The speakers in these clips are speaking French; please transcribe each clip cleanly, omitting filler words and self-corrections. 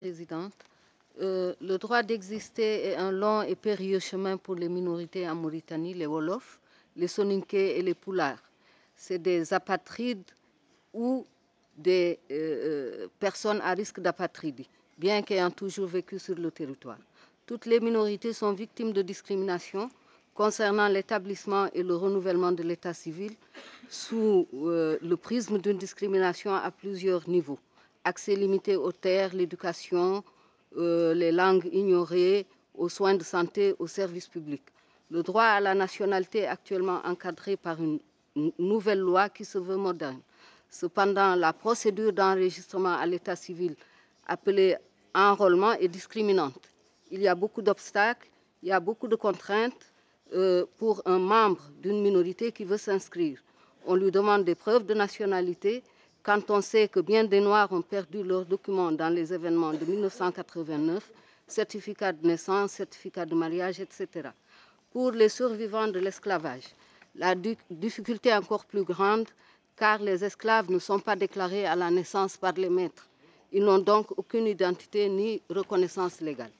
Présidente, le droit d'exister est un long et périlleux chemin pour les minorités en Mauritanie, les Wolofs, les Soninké et les Poulars. C'est des apatrides ou des personnes à risque d'apatridie, bien qu'ayant toujours vécu sur le territoire. Toutes les minorités sont victimes de discrimination concernant l'établissement et le renouvellement de l'état civil sous le prisme d'une discrimination à plusieurs niveaux. Accès limité aux terres, l'éducation, les langues ignorées, aux soins de santé, aux services publics. Le droit à la nationalité est actuellement encadré par une nouvelle loi qui se veut moderne. Cependant, la procédure d'enregistrement à l'état civil, appelée enrôlement, est discriminante. Il y a beaucoup d'obstacles, il y a beaucoup de contraintes pour un membre d'une minorité qui veut s'inscrire. On lui demande des preuves de nationalité, quand on sait que bien des Noirs ont perdu leurs documents dans les événements de 1989, certificat de naissance, certificat de mariage, etc. Pour les survivants de l'esclavage, la difficulté est encore plus grande car les esclaves ne sont pas déclarés à la naissance par les maîtres. Ils n'ont donc aucune identité ni reconnaissance légale.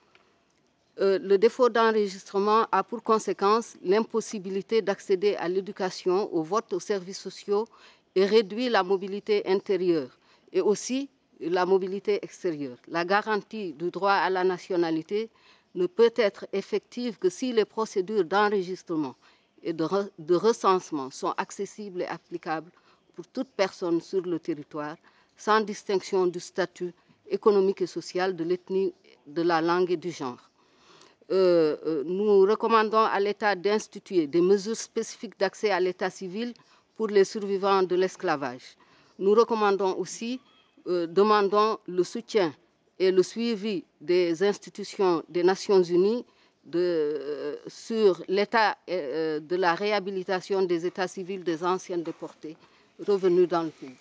Le défaut d'enregistrement a pour conséquence l'impossibilité d'accéder à l'éducation, au vote, aux services sociaux et réduit la mobilité intérieure et aussi la mobilité extérieure. La garantie du droit à la nationalité ne peut être effective que si les procédures d'enregistrement et de recensement sont accessibles et applicables pour toute personne sur le territoire, sans distinction du statut économique et social, de l'ethnie, de la langue et du genre. Nous recommandons à l'État d'instituer des mesures spécifiques d'accès à l'état civil pour les survivants de l'esclavage. Nous recommandons aussi, demandons le soutien et le suivi des institutions des Nations Unies sur l'état de la réhabilitation des états civils des anciens déportés revenus dans le pays.